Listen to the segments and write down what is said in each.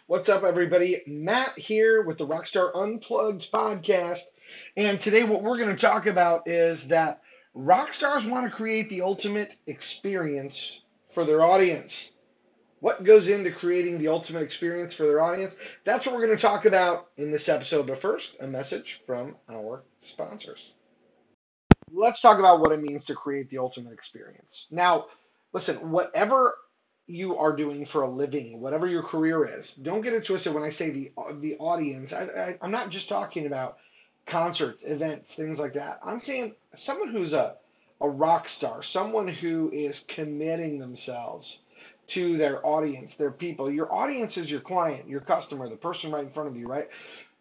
What's up, everybody? Matt here with the Rockstar Unplugged podcast. And today, what we're going to talk about is that rock stars want to create the ultimate experience for their audience. What goes into creating the ultimate experience for their audience? That's what we're going to talk about in this episode. But first, a message from our sponsors. Let's talk about what it means to create the ultimate experience. Now, listen, whatever you are doing for a living, whatever your career is, don't get it twisted when I say the audience. I'm not just talking about concerts, events, things like that. I'm saying someone who's a rock star, someone who is committing themselves to their audience, their people. Your audience is your client, your customer, the person right in front of you, right?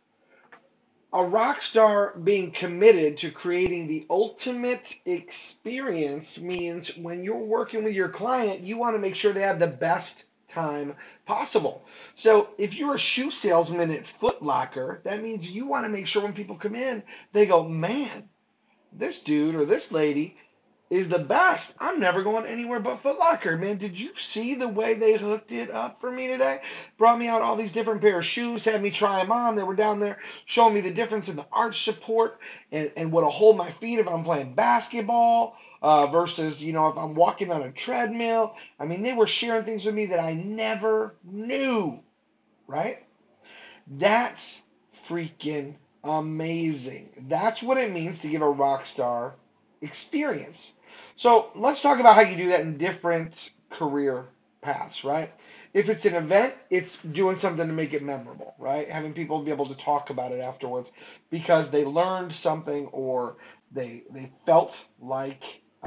A rock star being committed to creating the ultimate experience means when you're working with your client, you want to make sure they have the best time possible. So if you're a shoe salesman at Foot Locker, that means you want to make sure when people come in, they go, man, this dude or this lady is the best. I'm never going anywhere but Foot Locker. Man, did you see the way they hooked it up for me today? Brought me out all these different pair of shoes, had me try them on. They were down there showing me the difference in the arch support and what'll hold my feet if I'm playing basketball versus, if I'm walking on a treadmill. I mean, they were sharing things with me that I never knew, right? That's freaking amazing. That's what it means to give a rock star experience. So let's talk about how you do that in different career paths, right? If it's an event, it's doing something to make it memorable, right? Having people be able to talk about it afterwards because they learned something or they felt like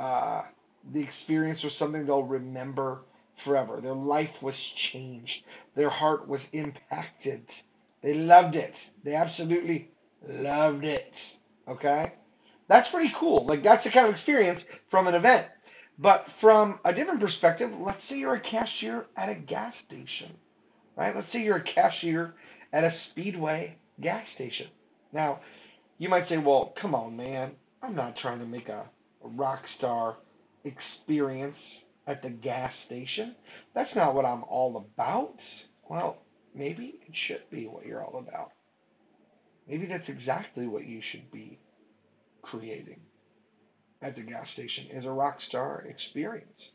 the experience was something they'll remember forever. Their life was changed. Their heart was impacted. They loved it. They absolutely loved it. Okay? That's pretty cool. Like, that's the kind of experience from an event. But from a different perspective, let's say you're a cashier at a gas station, right? Let's say you're a cashier at a Speedway gas station. Now, you might say, well, come on, man. I'm not trying to make a rock star experience at the gas station. That's not what I'm all about. Well, maybe it should be what you're all about. Maybe that's exactly what you should be creating at the gas station is a rock star experience.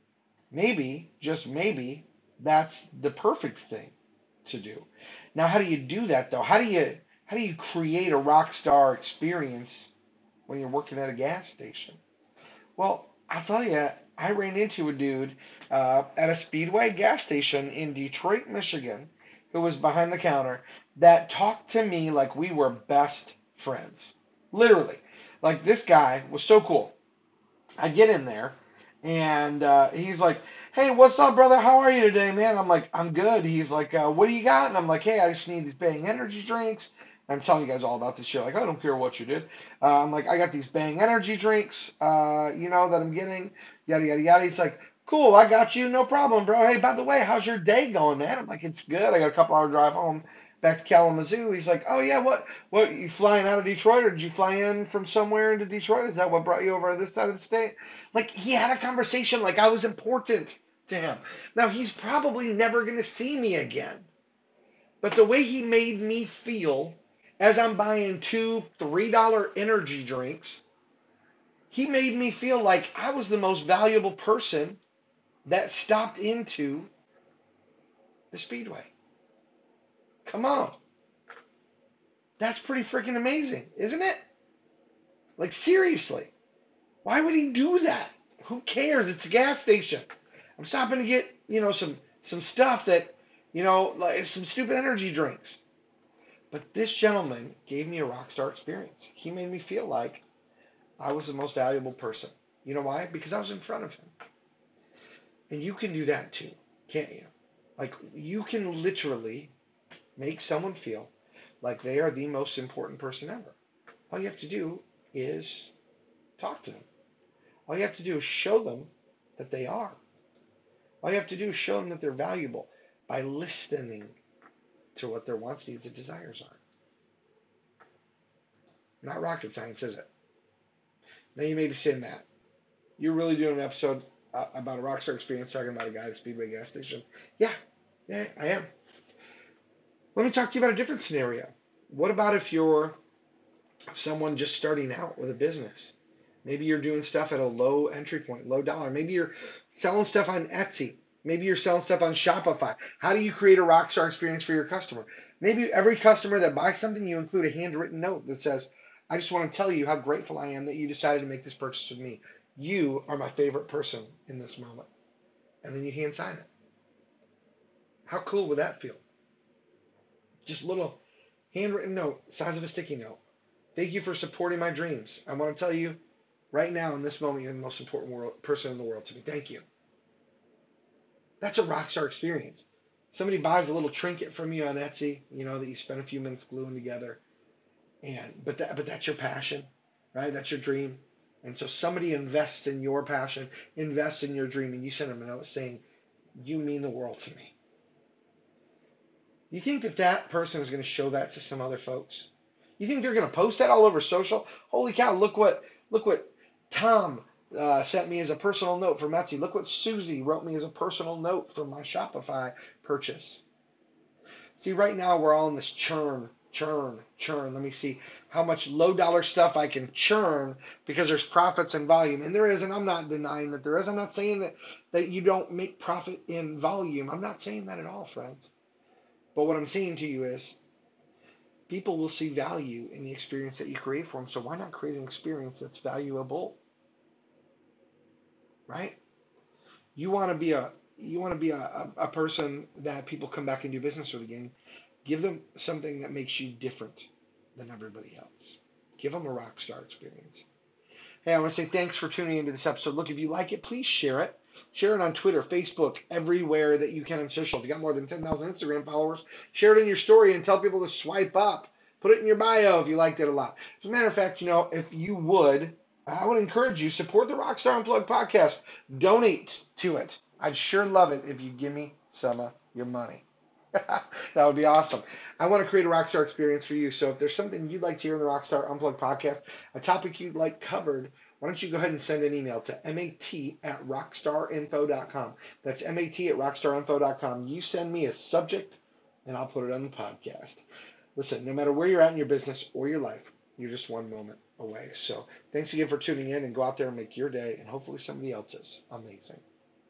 Maybe, just maybe, that's the perfect thing to do. Now, how do you do that though? How do you create a rock star experience when you're working at a gas station? Well, I'll tell you, I ran into a dude at a Speedway gas station in Detroit, Michigan, who was behind the counter that talked to me like we were best friends. Literally. Like, this guy was so cool. I get in there, and he's like, hey, what's up, brother? How are you today, man? I'm like, I'm good. He's like, what do you got? And I'm like, hey, I just need these Bang energy drinks. I'm telling you guys all about this shit. Like, I don't care what you did. I'm like, I got these Bang energy drinks, that I'm getting, yada, yada, yada. He's like, cool, I got you, no problem, bro. Hey, by the way, how's your day going, man? I'm like, it's good. I got a couple hour drive home back to Kalamazoo. He's like, oh, yeah, what, you flying out of Detroit, or did you fly in from somewhere into Detroit? Is that what brought you over to this side of the state? Like, he had a conversation like I was important to him. Now, he's probably never going to see me again. But the way he made me feel as I'm buying two $3 energy drinks, he made me feel like I was the most valuable person that stopped into the Speedway. Come on. That's pretty freaking amazing, isn't it? Like, seriously. Why would he do that? Who cares? It's a gas station. I'm stopping to get, some stuff that, like some stupid energy drinks. But this gentleman gave me a rock star experience. He made me feel like I was the most valuable person. You know why? Because I was in front of him. And you can do that too, can't you? Like, you can literally make someone feel like they are the most important person ever. All you have to do is talk to them. All you have to do is show them that they are. All you have to do is show them that they're valuable by listening to what their wants, needs, and desires are. Not rocket science, is it? Now you may be saying that. You're really doing an episode about a rockstar experience talking about a guy at a Speedway gas station. Yeah, I am. Let me talk to you about a different scenario. What about if you're someone just starting out with a business? Maybe you're doing stuff at a low entry point, low dollar. Maybe you're selling stuff on Etsy. Maybe you're selling stuff on Shopify. How do you create a rockstar experience for your customer? Maybe every customer that buys something, you include a handwritten note that says, I just want to tell you how grateful I am that you decided to make this purchase with me. You are my favorite person in this moment. And then you hand sign it. How cool would that feel? Just a little handwritten note, size of a sticky note. Thank you for supporting my dreams. I want to tell you right now in this moment, you're the most important person in the world to me. Thank you. That's a rock star experience. Somebody buys a little trinket from you on Etsy, that you spent a few minutes gluing together, but that's your passion, right? That's your dream, and so somebody invests in your passion, invests in your dream, and you send them a note saying, "You mean the world to me." You think that person is going to show that to some other folks? You think they're going to post that all over social? Holy cow! Look what Tom sent me as a personal note from Etsy. Look what Susie wrote me as a personal note from my Shopify purchase. See, right now we're all in this churn. Let me see how much low dollar stuff I can churn because there's profits and volume. And there is, and I'm not denying that there is. I'm not saying that you don't make profit in volume. I'm not saying that at all, friends. But what I'm saying to you is people will see value in the experience that you create for them. So why not create an experience that's valuable? Right? You want to be a person that people come back and do business with again. Give them something that makes you different than everybody else. Give them a rock star experience. Hey, I want to say thanks for tuning into this episode. Look, if you like it, please share it. Share it on Twitter, Facebook, everywhere that you can on social. If you got more than 10,000 Instagram followers, share it in your story and tell people to swipe up. Put it in your bio if you liked it a lot. As a matter of fact, if you would, I would encourage you, support the Rockstar Unplugged podcast. Donate to it. I'd sure love it if you give me some of your money. That would be awesome. I want to create a rockstar experience for you. So if there's something you'd like to hear in the Rockstar Unplugged podcast, a topic you'd like covered, why don't you go ahead and send an email to mat@rockstarinfo.com. That's mat@rockstarinfo.com. You send me a subject, and I'll put it on the podcast. Listen, no matter where you're at in your business or your life, you're just one moment away. So thanks again for tuning in, and go out there and make your day and hopefully somebody else's amazing.